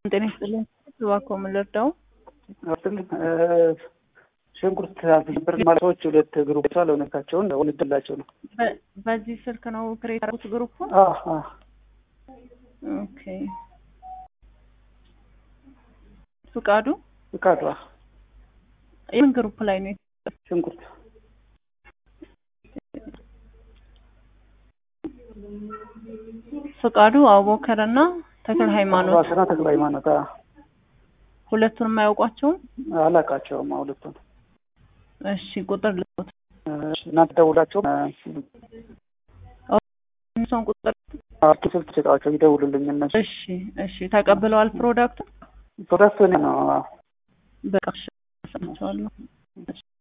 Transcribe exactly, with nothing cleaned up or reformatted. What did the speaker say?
ጤና ይስጥልኝ እባክዎ ምን ልርዳው? አጥልኝ ሽንኩርት አልፈበር ማለቶች ሁለት ግሩፕ አለውነታቸውን ወልድላቸው ነው። በዚህ ስልክ ነው ክሬት አድርጉት ግሩፕ? አዎ አዎ። ኦኬ ፍቃዱ ፍቃዱ የምን ግሩፕ ላይ ነው? ሽንኩርት ፍቃዱ አቡበከርና ተክለ ሃይማኖት አስራ ተክለ ሃይማኖት ሁለቱንም የማያውቋቸው አላቃቸውም ሁለቱን። እሺ ቁጥር ልውጥ እሺ እናንተ ደውላችሁ እነሱን ቁጥር አርቲክል ተጫዋቾች ይደውሉልኝ እነሱ። እሺ እሺ ተቀበለዋል ፕሮዳክት ፕሮዳክት ነው። በቃ እሺ ሰምቻለሁ።